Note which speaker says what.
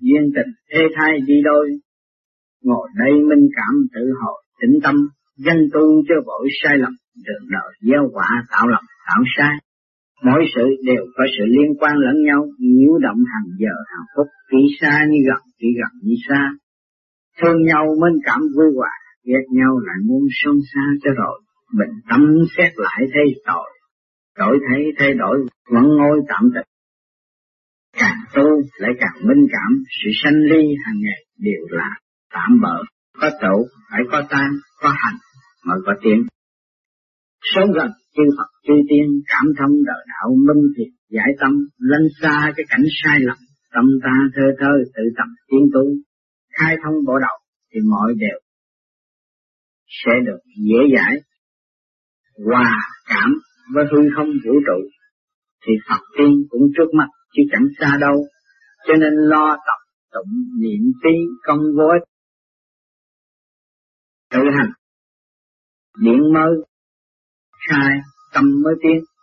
Speaker 1: duyên tình thê thai đi đôi. Ngồi đây minh cảm tự hồi tĩnh tâm, dân tu cho vội sai lầm, đường đời gieo quả tạo lầm tạo sai. Mỗi sự đều có sự liên quan lẫn nhau, nhiễu động hàng giờ hàng phút, kỳ xa như gần, kỳ gần như xa. Thương nhau minh cảm vui hòa, ghét nhau lại muốn sông xa cho rồi. Bình tâm xét lại thấy tội, đổi thấy thay đổi vẫn ngôi tạm tịch. Càng tu lại càng minh cảm, sự sanh ly hàng ngày đều là tạm bợ. Có trụ phải có tan, có hành mới có tiến. Sống gần chư Phật chư tiên, cảm thông đời đạo minh thiệt giải tâm, lánh xa cái cảnh sai lầm, tâm ta thơ thơ tự tập tiến tu, khai thông bộ đầu thì mọi đều sẽ được dễ dãi. Hòa cảm với hư không vũ trụ thì Phật tiên cũng trước mắt chứ chẳng xa đâu, cho nên lo tập tụng niệm phí công vô ích. Tự hành điện mới khai tâm mới tiến,